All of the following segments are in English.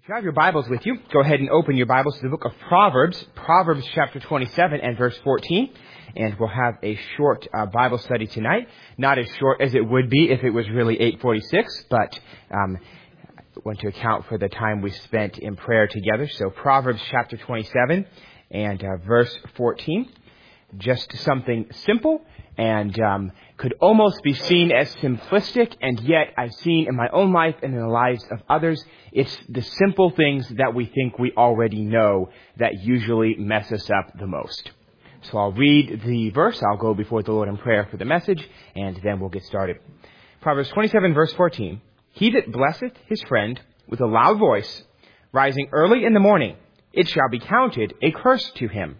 If you have your Bibles with you, go ahead and open your Bibles to the book of Proverbs, Proverbs chapter 27 and verse 14. And we'll have a short Bible study tonight. Not as short as it would be if it was really 8:46, but I want to account for the time we spent in prayer together. So Proverbs chapter 27 and verse 14. Just something simple and could almost be seen as simplistic, and yet I've seen in my own life and in the lives of others, it's the simple things that we think we already know that usually mess us up the most. So I'll read the verse, I'll go before the Lord in prayer for the message, and then we'll get started. Proverbs 27 verse 14. He that blesseth his friend with a loud voice, rising early in the morning, it shall be counted a curse to him.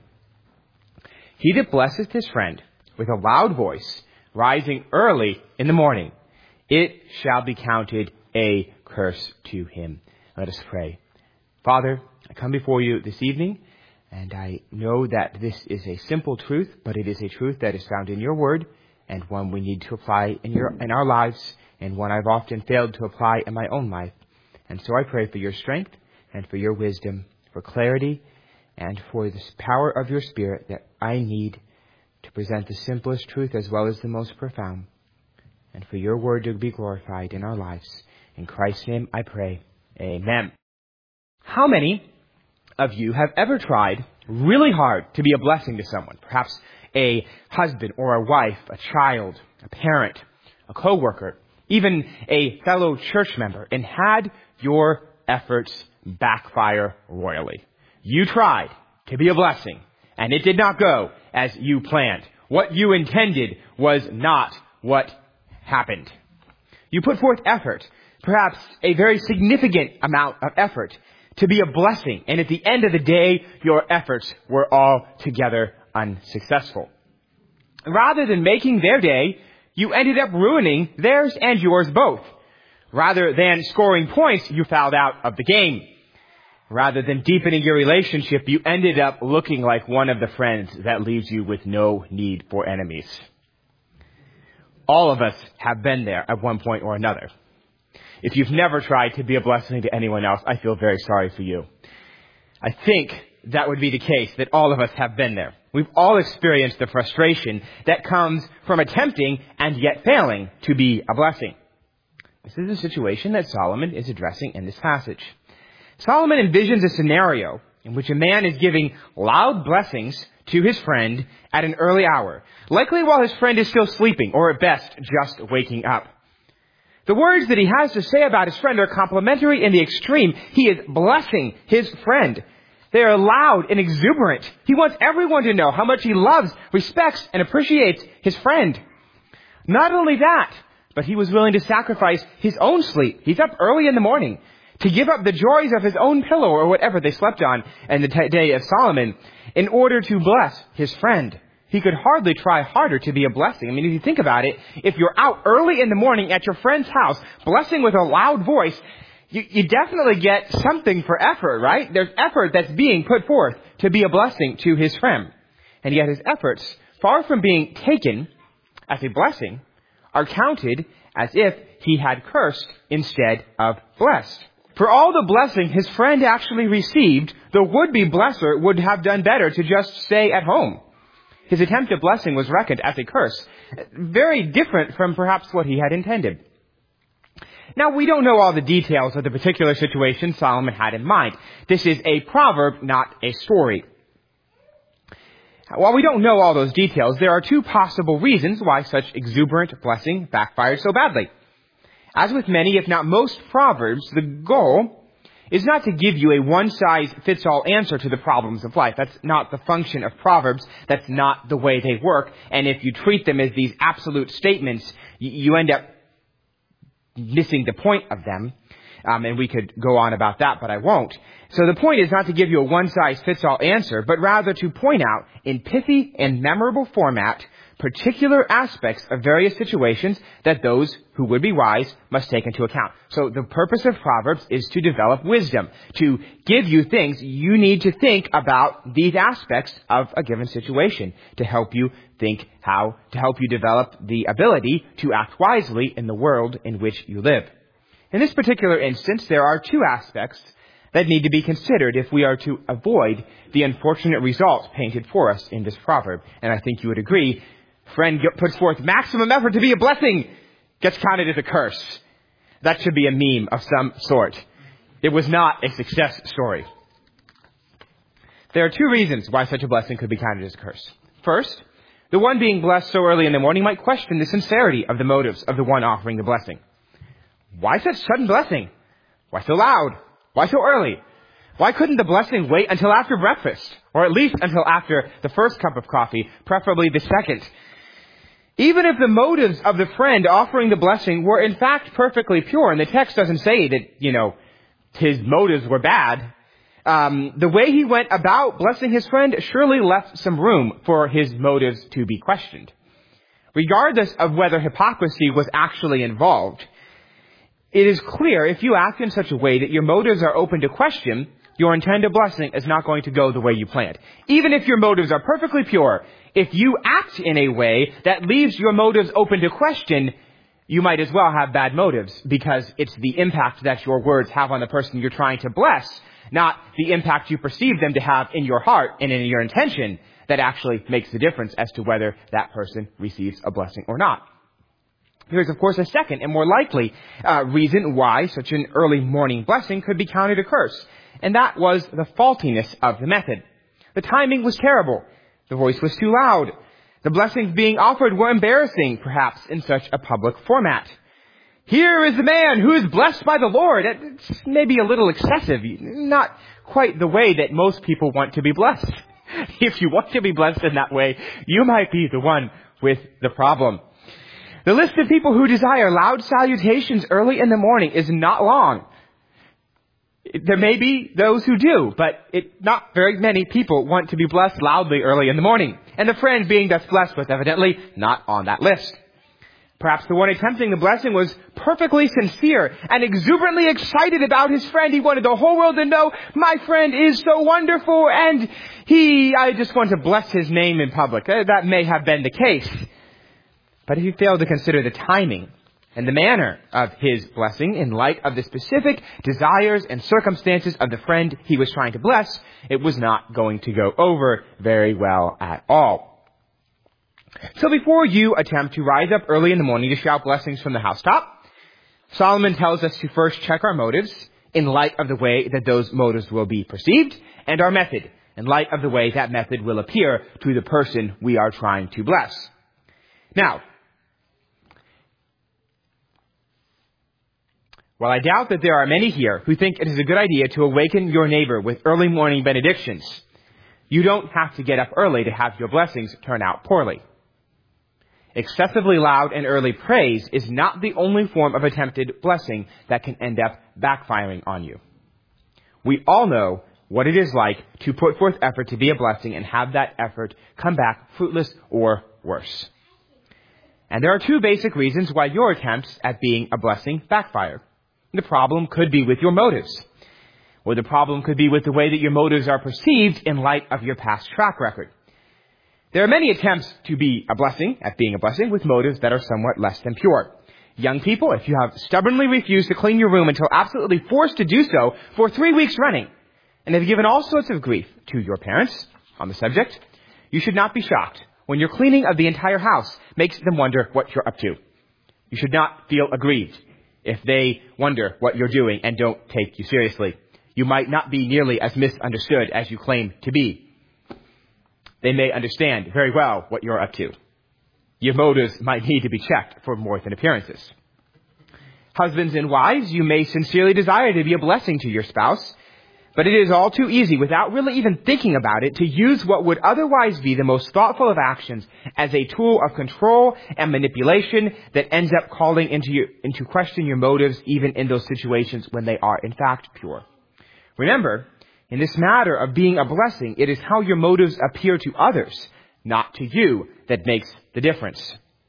He that blesseth his friend with a loud voice, rising early in the morning, it shall be counted a curse to him. Let us pray. Father, I come before you this evening, and I know that this is a simple truth, but it is a truth that is found in your word, and one we need to apply in our lives, and one I've often failed to apply in my own life. And so I pray for your strength and for your wisdom, for clarity, and for this power of your Spirit that I need to present the simplest truth as well as the most profound, and for your word to be glorified in our lives. In Christ's name I pray. Amen. How many of you have ever tried really hard to be a blessing to someone? Perhaps a husband or a wife, a child, a parent, a coworker, even a fellow church member, and had your efforts backfire royally. You tried to be a blessing, and it did not go as you planned. What you intended was not what happened. You put forth effort, perhaps a very significant amount of effort, to be a blessing, and at the end of the day, your efforts were altogether unsuccessful. Rather than making their day, you ended up ruining theirs and yours both. Rather than scoring points, you fouled out of the game. Rather than deepening your relationship, you ended up looking like one of the friends that leaves you with no need for enemies. All of us have been there at one point or another. If you've never tried to be a blessing to anyone else, I feel very sorry for you. I think that would be the case, that all of us have been there. We've all experienced the frustration that comes from attempting and yet failing to be a blessing. This is a situation that Solomon is addressing in this passage. Solomon envisions a scenario in which a man is giving loud blessings to his friend at an early hour, likely while his friend is still sleeping, or at best, just waking up. The words that he has to say about his friend are complimentary in the extreme. He is blessing his friend. They are loud and exuberant. He wants everyone to know how much he loves, respects, and appreciates his friend. Not only that, but he was willing to sacrifice his own sleep. He's up early in the morning to give up the joys of his own pillow or whatever they slept on in the day of Solomon in order to bless his friend. He could hardly try harder to be a blessing. I mean, if you think about it, if you're out early in the morning at your friend's house, blessing with a loud voice, you definitely get something for effort, right? There's effort that's being put forth to be a blessing to his friend. And yet his efforts, far from being taken as a blessing, are counted as if he had cursed instead of blessed. For all the blessing his friend actually received, the would-be blesser would have done better to just stay at home. His attempt at blessing was reckoned as a curse, very different from perhaps what he had intended. Now, we don't know all the details of the particular situation Solomon had in mind. This is a proverb, not a story. While we don't know all those details, there are two possible reasons why such exuberant blessing backfired so badly. As with many, if not most proverbs, the goal is not to give you a one-size-fits-all answer to the problems of life. That's not the function of proverbs. That's not the way they work. And if you treat them as these absolute statements, you end up missing the point of them. And we could go on about that, but I won't. So the point is not to give you a one-size-fits-all answer, but rather to point out in pithy and memorable format particular aspects of various situations that those who would be wise must take into account. So the purpose of Proverbs is to develop wisdom, to give you things you need to think about these aspects of a given situation, to help you think to help you develop the ability to act wisely in the world in which you live. In this particular instance, there are two aspects that need to be considered if we are to avoid the unfortunate results painted for us in this proverb. And I think you would agree, friend puts forth maximum effort to be a blessing, gets counted as a curse. That should be a meme of some sort. It was not a success story. There are two reasons why such a blessing could be counted as a curse. First, the one being blessed so early in the morning might question the sincerity of the motives of the one offering the blessing. Why such sudden blessing? Why so loud? Why so early? Why couldn't the blessing wait until after breakfast? Or at least until after the first cup of coffee, preferably the second? Even if the motives of the friend offering the blessing were in fact perfectly pure, and the text doesn't say that, his motives were bad, the way he went about blessing his friend surely left some room for his motives to be questioned. Regardless of whether hypocrisy was actually involved, it is clear if you act in such a way that your motives are open to question, your intended blessing is not going to go the way you planned. Even if your motives are perfectly pure, if you act in a way that leaves your motives open to question, you might as well have bad motives, because it's the impact that your words have on the person you're trying to bless, not the impact you perceive them to have in your heart and in your intention, that actually makes the difference as to whether that person receives a blessing or not. Here's, of course, a second and more likely reason why such an early morning blessing could be counted a curse, and that was the faultiness of the method. The timing was terrible. The voice was too loud. The blessings being offered were embarrassing, perhaps in such a public format. Here is the man who is blessed by the Lord. It's maybe a little excessive, not quite the way that most people want to be blessed. If you want to be blessed in that way, you might be the one with the problem. The list of people who desire loud salutations early in the morning is not long. There may be those who do, but not very many people want to be blessed loudly early in the morning. And the friend being thus blessed was evidently not on that list. Perhaps the one attempting the blessing was perfectly sincere and exuberantly excited about his friend. He wanted the whole world to know, my friend is so wonderful, and I just want to bless his name in public. That may have been the case. But if he failed to consider the timing and the manner of his blessing in light of the specific desires and circumstances of the friend he was trying to bless, it was not going to go over very well at all. So before you attempt to rise up early in the morning to shout blessings from the housetop, Solomon tells us to first check our motives in light of the way that those motives will be perceived, and our method in light of the way that method will appear to the person we are trying to bless. Now, while I doubt that there are many here who think it is a good idea to awaken your neighbor with early morning benedictions, you don't have to get up early to have your blessings turn out poorly. Excessively loud and early praise is not the only form of attempted blessing that can end up backfiring on you. We all know what it is like to put forth effort to be a blessing and have that effort come back fruitless or worse. And there are two basic reasons why your attempts at being a blessing backfire. The problem could be with your motives, or the problem could be with the way that your motives are perceived in light of your past track record. There are many attempts to be a blessing, at being a blessing, with motives that are somewhat less than pure. Young people, if you have stubbornly refused to clean your room until absolutely forced to do so for 3 weeks running, and have given all sorts of grief to your parents on the subject, you should not be shocked when your cleaning of the entire house makes them wonder what you're up to. You should not feel aggrieved if they wonder what you're doing and don't take you seriously. You might not be nearly as misunderstood as you claim to be. They may understand very well what you're up to. Your motives might need to be checked for more than appearances. Husbands and wives, you may sincerely desire to be a blessing to your spouse, but it is all too easy, without really even thinking about it, to use what would otherwise be the most thoughtful of actions as a tool of control and manipulation that ends up calling into question your motives even in those situations when they are in fact pure. Remember, in this matter of being a blessing, it is how your motives appear to others, not to you, that makes the difference.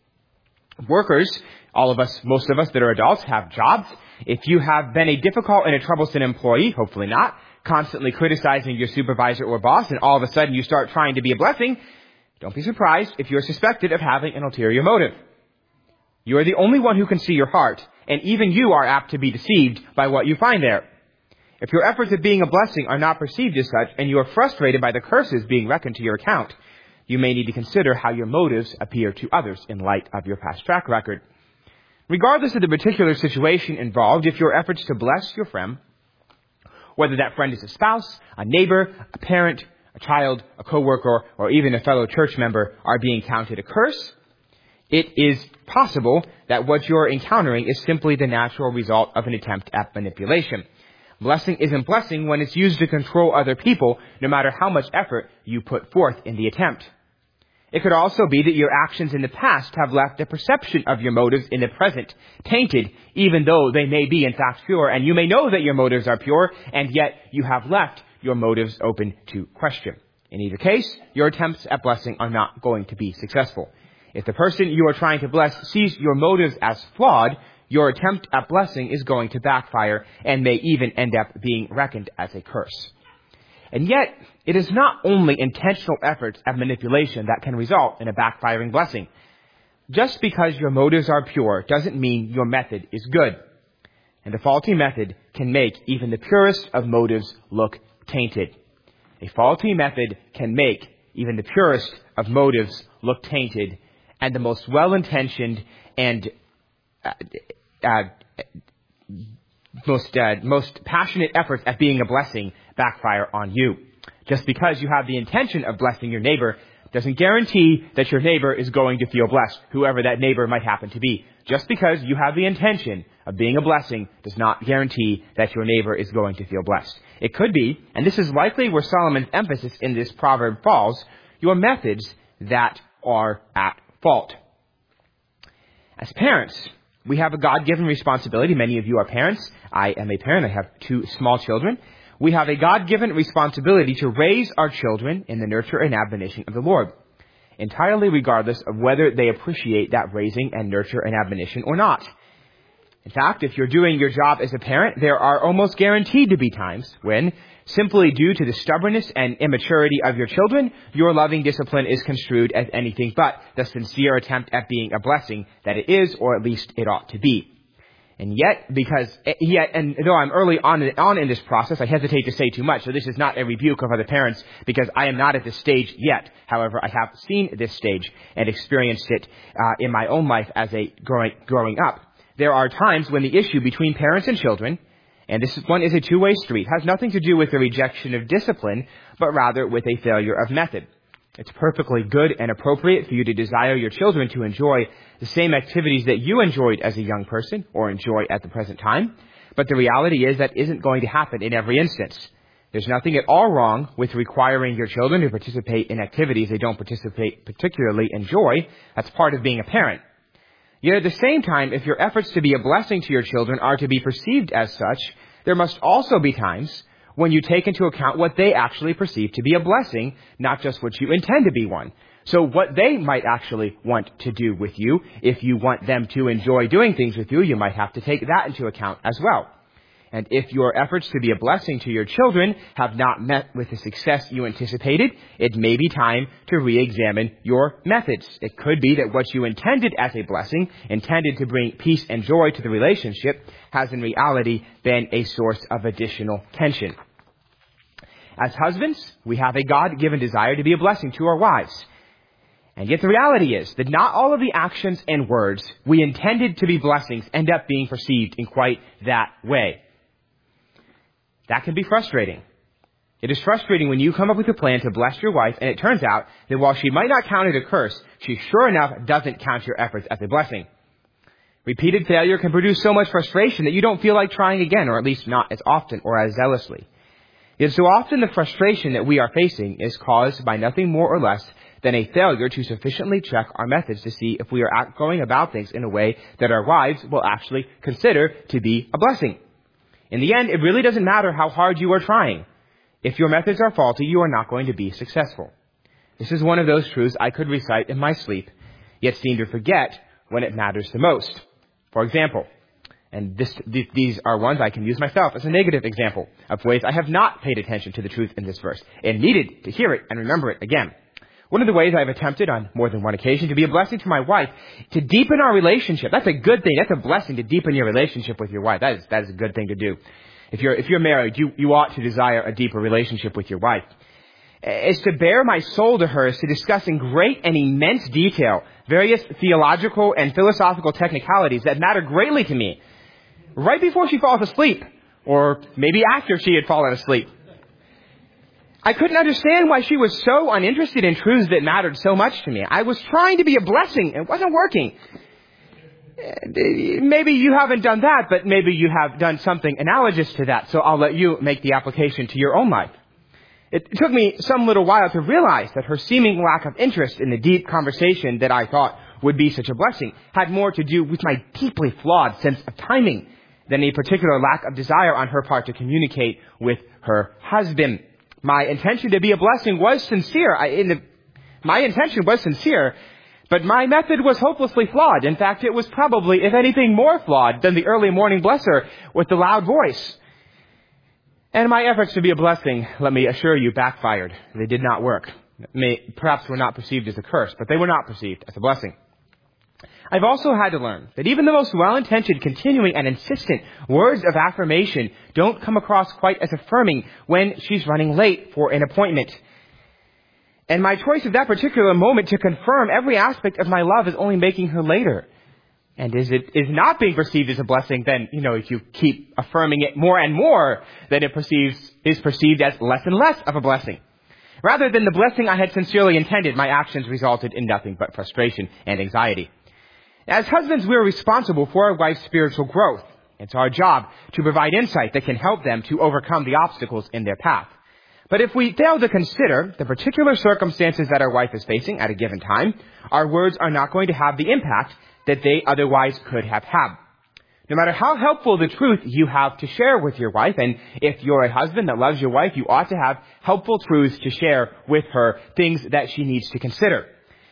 Workers, all of us, most of us that are adults, have jobs. If you have been a difficult and a troublesome employee, hopefully not, constantly criticizing your supervisor or boss, and all of a sudden you start trying to be a blessing, don't be surprised if you're suspected of having an ulterior motive. You are the only one who can see your heart, and even you are apt to be deceived by what you find there. If your efforts at being a blessing are not perceived as such, and you are frustrated by the curses being reckoned to your account, you may need to consider how your motives appear to others in light of your past track record. Regardless of the particular situation involved, if your efforts to bless your friend, whether that friend is a spouse, a neighbor, a parent, a child, a coworker, or even a fellow church member, are being counted a curse, it is possible that what you're encountering is simply the natural result of an attempt at manipulation. Blessing isn't blessing when it's used to control other people, no matter how much effort you put forth in the attempt. It could also be that your actions in the past have left the perception of your motives in the present tainted, even though they may be in fact pure, and you may know that your motives are pure, and yet you have left your motives open to question. In either case, your attempts at blessing are not going to be successful. If the person you are trying to bless sees your motives as flawed, your attempt at blessing is going to backfire and may even end up being reckoned as a curse. And yet, it is not only intentional efforts at manipulation that can result in a backfiring blessing. Just because your motives are pure doesn't mean your method is good. And a faulty method can make even the purest of motives look tainted. A faulty method can make even the purest of motives look tainted, and the most well-intentioned and most passionate efforts at being a blessing backfire on you. Just because you have the intention of blessing your neighbor doesn't guarantee that your neighbor is going to feel blessed, whoever that neighbor might happen to be. Just because you have the intention of being a blessing does not guarantee that your neighbor is going to feel blessed. It could be, and this is likely where Solomon's emphasis in this proverb falls, your methods that are at fault. As parents, we have a God-given responsibility. Many of you are parents. I am a parent. I have 2 small children. We have a God-given responsibility to raise our children in the nurture and admonition of the Lord, entirely regardless of whether they appreciate that raising and nurture and admonition or not. In fact, if you're doing your job as a parent, there are almost guaranteed to be times when, simply due to the stubbornness and immaturity of your children, your loving discipline is construed as anything but the sincere attempt at being a blessing that it is, or at least it ought to be. And though I'm early on in this process, I hesitate to say too much. So this is not a rebuke of other parents, because I am not at this stage yet. However, I have seen this stage and experienced it in my own life as a growing up. There are times when the issue between parents and children, and this one is a two-way street, has nothing to do with the rejection of discipline, but rather with a failure of method. It's perfectly good and appropriate for you to desire your children to enjoy the same activities that you enjoyed as a young person or enjoy at the present time. But the reality is that isn't going to happen in every instance. There's nothing at all wrong with requiring your children to participate in activities they don't particularly enjoy. That's part of being a parent. Yet at the same time, if your efforts to be a blessing to your children are to be perceived as such, there must also be times when you take into account what they actually perceive to be a blessing, not just what you intend to be one. So what they might actually want to do with you, if you want them to enjoy doing things with you, you might have to take that into account as well. And if your efforts to be a blessing to your children have not met with the success you anticipated, it may be time to re-examine your methods. It could be that what you intended as a blessing, intended to bring peace and joy to the relationship, has in reality been a source of additional tension. As husbands, we have a God-given desire to be a blessing to our wives. And yet the reality is that not all of the actions and words we intended to be blessings end up being perceived in quite that way. That can be frustrating. It is frustrating when you come up with a plan to bless your wife, and it turns out that while she might not count it a curse, she sure enough doesn't count your efforts as a blessing. Repeated failure can produce so much frustration that you don't feel like trying again, or at least not as often or as zealously. Yet so often the frustration that we are facing is caused by nothing more or less than a failure to sufficiently check our methods to see if we are going about things in a way that our wives will actually consider to be a blessing. In the end, it really doesn't matter how hard you are trying. If your methods are faulty, you are not going to be successful. This is one of those truths I could recite in my sleep, yet seem to forget when it matters the most. For example, and these are ones I can use myself as a negative example of ways I have not paid attention to the truth in this verse and needed to hear it and remember it again. One of the ways I've attempted on more than one occasion to be a blessing to my wife, to deepen our relationship. That's a good thing. That's a blessing to deepen your relationship with your wife. That is a good thing to do. If you're married, you ought to desire a deeper relationship with your wife. Is to bare my soul to her, is to discuss in great and immense detail various theological and philosophical technicalities that matter greatly to me, right before she falls asleep, or maybe after she had fallen asleep. I couldn't understand why she was so uninterested in truths that mattered so much to me. I was trying to be a blessing. It wasn't working. Maybe you haven't done that, but maybe you have done something analogous to that, so I'll let you make the application to your own life. It took me some little while to realize that her seeming lack of interest in the deep conversation that I thought would be such a blessing had more to do with my deeply flawed sense of timing than a particular lack of desire on her part to communicate with her husband. My intention to be a blessing was sincere. My intention was sincere, but my method was hopelessly flawed. In fact, it was probably, if anything, more flawed than the early morning blesser with the loud voice. And my efforts to be a blessing, let me assure you, backfired. They did not work. Perhaps were not perceived as a curse, but they were not perceived as a blessing. I've also had to learn that even the most well-intentioned, continuing, and insistent words of affirmation don't come across quite as affirming when she's running late for an appointment. And my choice of that particular moment to confirm every aspect of my love is only making her later. And is not being perceived as a blessing, then, if you keep affirming it more and more, then it is perceived as less and less of a blessing. Rather than the blessing I had sincerely intended, my actions resulted in nothing but frustration and anxiety. As husbands, we are responsible for our wife's spiritual growth. It's our job to provide insight that can help them to overcome the obstacles in their path. But if we fail to consider the particular circumstances that our wife is facing at a given time, our words are not going to have the impact that they otherwise could have had. No matter how helpful the truth you have to share with your wife, and if you're a husband that loves your wife, you ought to have helpful truths to share with her, things that she needs to consider.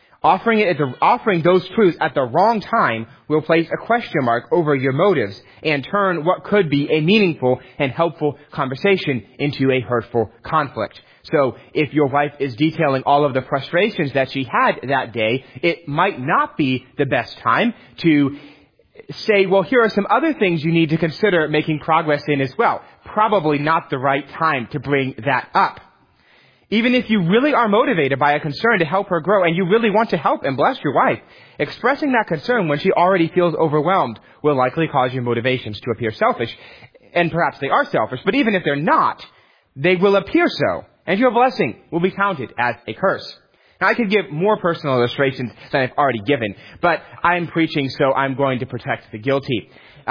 Offering those truths at the wrong time will place a question mark over your motives and turn what could be a meaningful and helpful conversation into a hurtful conflict. So if your wife is detailing all of the frustrations that she had that day, it might not be the best time to say, well, here are some other things you need to consider making progress in as well. Probably not the right time to bring that up. Even if you really are motivated by a concern to help her grow and you really want to help and bless your wife, expressing that concern when she already feels overwhelmed will likely cause your motivations to appear selfish. And perhaps they are selfish, but even if they're not, they will appear so. And your blessing will be counted as a curse. Now, I could give more personal illustrations than I've already given, but I'm preaching, so I'm going to protect the guilty.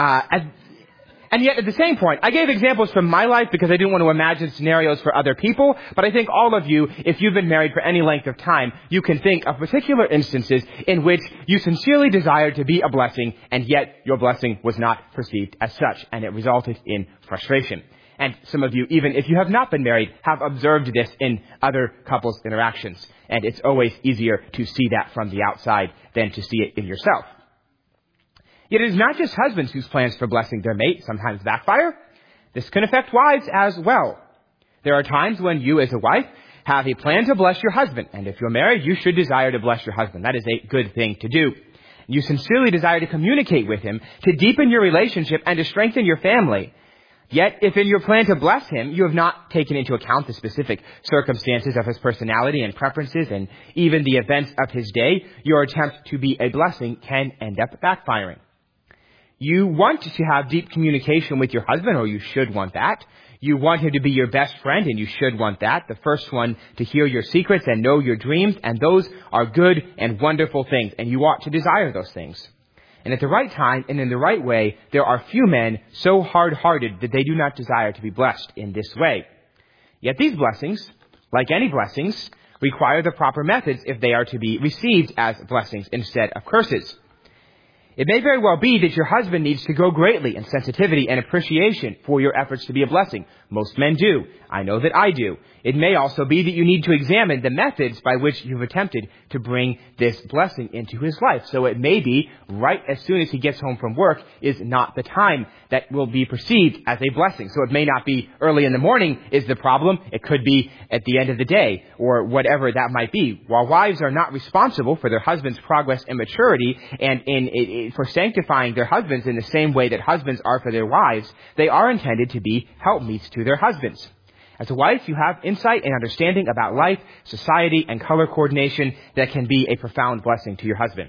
And yet, at the same point, I gave examples from my life because I didn't want to imagine scenarios for other people. But I think all of you, if you've been married for any length of time, you can think of particular instances in which you sincerely desired to be a blessing, and yet your blessing was not perceived as such, and it resulted in frustration. And some of you, even if you have not been married, have observed this in other couples' interactions. And it's always easier to see that from the outside than to see it in yourself. Yet it is not just husbands whose plans for blessing their mate sometimes backfire. This can affect wives as well. There are times when you as a wife have a plan to bless your husband. And if you're married, you should desire to bless your husband. That is a good thing to do. You sincerely desire to communicate with him, to deepen your relationship, and to strengthen your family. Yet, if in your plan to bless him, you have not taken into account the specific circumstances of his personality and preferences and even the events of his day, your attempt to be a blessing can end up backfiring. You want to have deep communication with your husband, or you should want that. You want him to be your best friend, and you should want that. The first one to hear your secrets and know your dreams, and those are good and wonderful things, and you ought to desire those things. And at the right time and in the right way, there are few men so hard-hearted that they do not desire to be blessed in this way. Yet these blessings, like any blessings, require the proper methods if they are to be received as blessings instead of curses. It may very well be that your husband needs to grow greatly in sensitivity and appreciation for your efforts to be a blessing. Most men do. I know that I do. It may also be that you need to examine the methods by which you've attempted to bring this blessing into his life. So it may be right as soon as he gets home from work is not the time that will be perceived as a blessing. So it may not be early in the morning is the problem. It could be at the end of the day or whatever that might be. While wives are not responsible for their husband's progress and maturity and in for sanctifying their husbands in the same way that husbands are for their wives, they are intended to be helpmeets to their husbands. As a wife, you have insight and understanding about life, society, and color coordination that can be a profound blessing to your husband.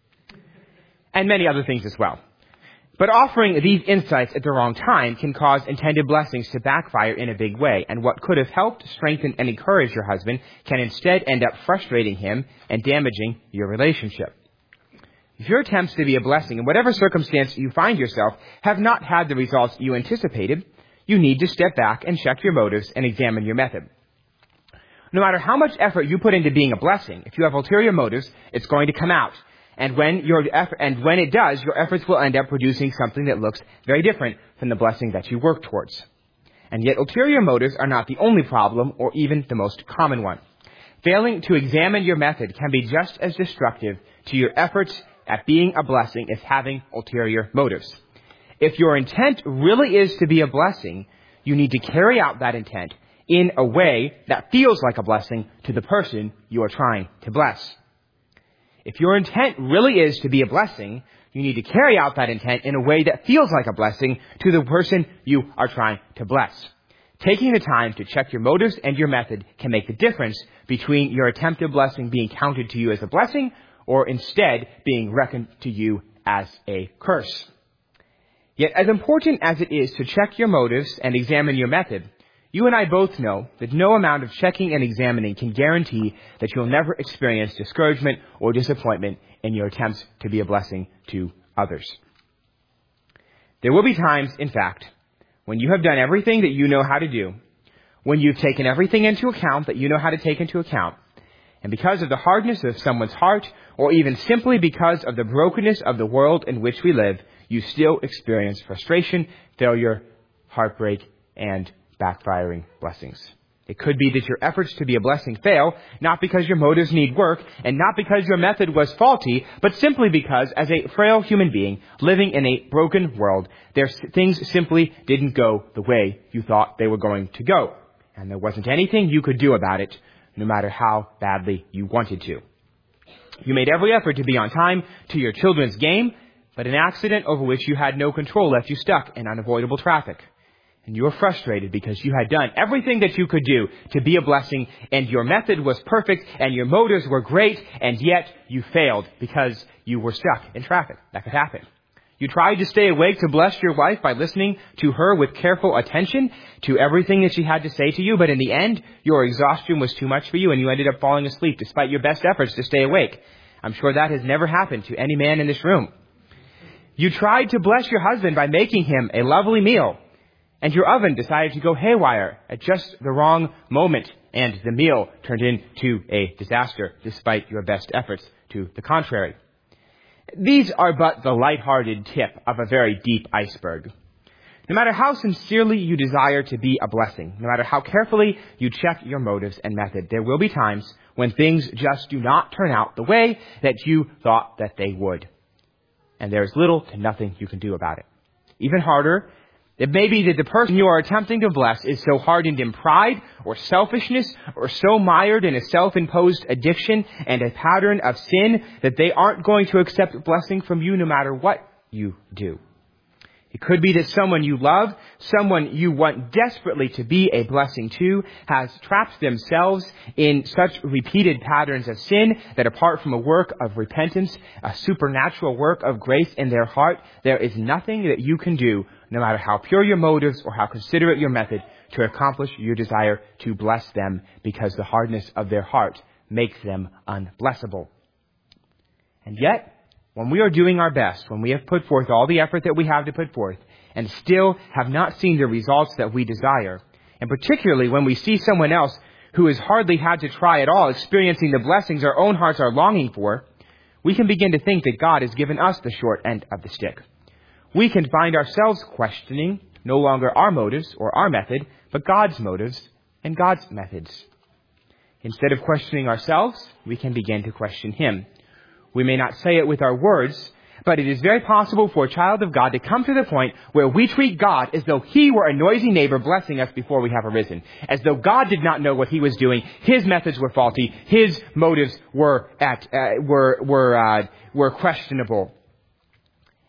And many other things as well. But offering these insights at the wrong time can cause intended blessings to backfire in a big way, and what could have helped strengthen and encourage your husband can instead end up frustrating him and damaging your relationship. If your attempts to be a blessing in whatever circumstance you find yourself have not had the results you anticipated, you need to step back and check your motives and examine your method. No matter how much effort you put into being a blessing, if you have ulterior motives, it's going to come out. And when it does, your efforts will end up producing something that looks very different from the blessing that you work towards. And yet ulterior motives are not the only problem or even the most common one. Failing to examine your method can be just as destructive to your efforts at being a blessing as having ulterior motives. If your intent really is to be a blessing, you need to carry out that intent in a way that feels like a blessing to the person you are trying to bless. If your intent really is to be a blessing, you need to carry out that intent in a way that feels like a blessing to the person you are trying to bless. Taking the time to check your motives and your method can make the difference between your attempted blessing being counted to you as a blessing or instead being reckoned to you as a curse. Yet as important as it is to check your motives and examine your method, you and I both know that no amount of checking and examining can guarantee that you'll never experience discouragement or disappointment in your attempts to be a blessing to others. There will be times, in fact, when you have done everything that you know how to do, when you've taken everything into account that you know how to take into account, and because of the hardness of someone's heart, or even simply because of the brokenness of the world in which we live, you still experience frustration, failure, heartbreak, and backfiring blessings. It could be that your efforts to be a blessing fail, not because your motives need work, and not because your method was faulty, but simply because, as a frail human being living in a broken world, things simply didn't go the way you thought they were going to go. And there wasn't anything you could do about it, no matter how badly you wanted to. You made every effort to be on time to your children's game, but an accident over which you had no control left you stuck in unavoidable traffic. And you were frustrated because you had done everything that you could do to be a blessing, and your method was perfect, and your motives were great, and yet you failed because you were stuck in traffic. That could happen. You tried to stay awake to bless your wife by listening to her with careful attention to everything that she had to say to you, but in the end, your exhaustion was too much for you, and you ended up falling asleep despite your best efforts to stay awake. I'm sure that has never happened to any man in this room. You tried to bless your husband by making him a lovely meal, and your oven decided to go haywire at just the wrong moment, and the meal turned into a disaster despite your best efforts to the contrary. These are but the lighthearted tip of a very deep iceberg. No matter how sincerely you desire to be a blessing, no matter how carefully you check your motives and method, there will be times when things just do not turn out the way that you thought that they would. And there is little to nothing you can do about it. Even harder, it may be that the person you are attempting to bless is so hardened in pride or selfishness or so mired in a self-imposed addiction and a pattern of sin that they aren't going to accept blessing from you no matter what you do. It could be that someone you love, someone you want desperately to be a blessing to, has trapped themselves in such repeated patterns of sin that apart from a work of repentance, a supernatural work of grace in their heart, there is nothing that you can do, no matter how pure your motives or how considerate your method, to accomplish your desire to bless them, because the hardness of their heart makes them unblessable. And yet, when we are doing our best, when we have put forth all the effort that we have to put forth, and still have not seen the results that we desire, and particularly when we see someone else who has hardly had to try at all experiencing the blessings our own hearts are longing for, we can begin to think that God has given us the short end of the stick. We can find ourselves questioning no longer our motives or our method, but God's motives and God's methods. Instead of questioning ourselves, we can begin to question Him. We may not say it with our words, but it is very possible for a child of God to come to the point where we treat God as though He were a noisy neighbor blessing us before we have arisen. As though God did not know what He was doing. His methods were faulty. His motives were questionable.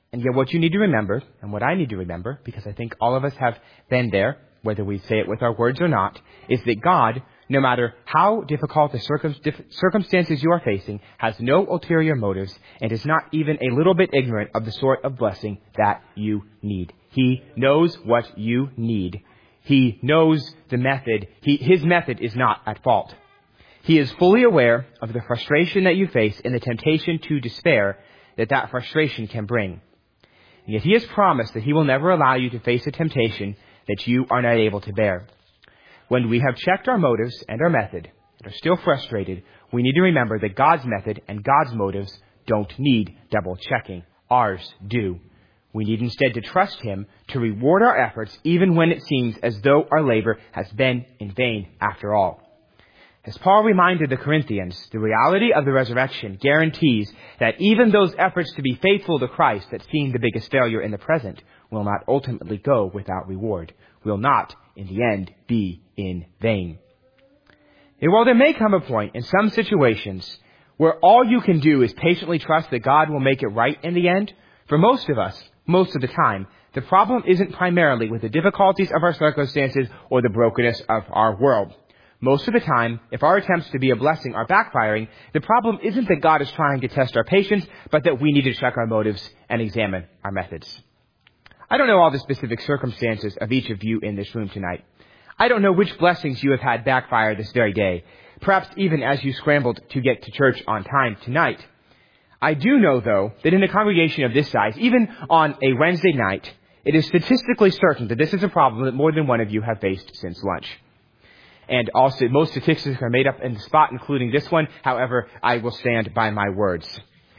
And yet what you need to remember, and what I need to remember, because I think all of us have been there, whether we say it with our words or not, is that God, no matter how difficult the circumstances you are facing, has no ulterior motives and is not even a little bit ignorant of the sort of blessing that you need. He knows what you need. He knows the method. His method is not at fault. He is fully aware of the frustration that you face and the temptation to despair that frustration can bring. And yet He has promised that He will never allow you to face a temptation that you are not able to bear. When we have checked our motives and our method and are still frustrated, we need to remember that God's method and God's motives don't need double checking. Ours do. We need instead to trust Him to reward our efforts even when it seems as though our labor has been in vain after all. As Paul reminded the Corinthians, the reality of the resurrection guarantees that even those efforts to be faithful to Christ that seem the biggest failure in the present will not ultimately go without reward, will not, in the end, be in vain. And while there may come a point in some situations where all you can do is patiently trust that God will make it right in the end, for most of us, most of the time, the problem isn't primarily with the difficulties of our circumstances or the brokenness of our world. Most of the time, if our attempts to be a blessing are backfiring, the problem isn't that God is trying to test our patience, but that we need to check our motives and examine our methods. I don't know all the specific circumstances of each of you in this room tonight. I don't know which blessings you have had backfire this very day, perhaps even as you scrambled to get to church on time tonight. I do know, though, that in a congregation of this size, even on a Wednesday night, it is statistically certain that this is a problem that more than one of you have faced since lunch. And also, most statistics are made up in the spot, including this one. However, I will stand by my words.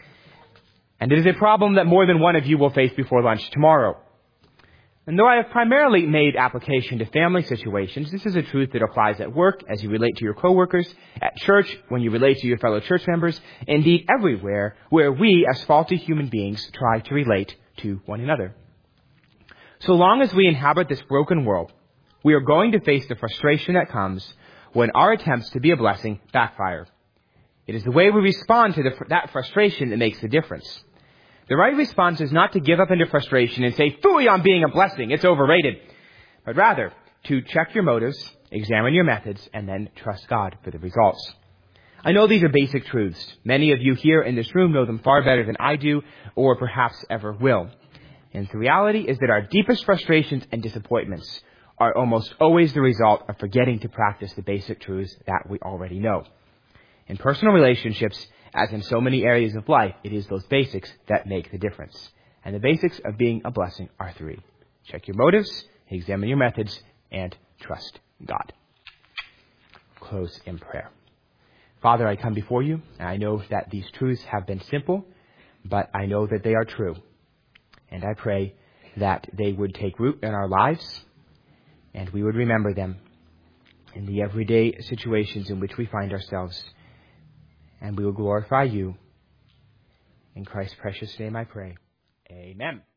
And it is a problem that more than one of you will face before lunch tomorrow. And though I have primarily made application to family situations, this is a truth that applies at work, as you relate to your coworkers, at church, when you relate to your fellow church members, indeed everywhere where we, as faulty human beings, try to relate to one another. So long as we inhabit this broken world, we are going to face the frustration that comes when our attempts to be a blessing backfire. It is the way we respond to that frustration that makes the difference. The right response is not to give up into frustration and say, "Phooey on being a blessing, it's overrated," but rather to check your motives, examine your methods, and then trust God for the results. I know these are basic truths. Many of you here in this room know them far better than I do, or perhaps ever will. And the reality is that our deepest frustrations and disappointments are almost always the result of forgetting to practice the basic truths that we already know. In personal relationships, as in so many areas of life, it is those basics that make the difference. And the basics of being a blessing are three. Check your motives, examine your methods, and trust God. Close in prayer. Father, I come before you, and I know that these truths have been simple, but I know that they are true. And I pray that they would take root in our lives, and we would remember them in the everyday situations in which we find ourselves. And we will glorify you. In Christ's precious name I pray. Amen.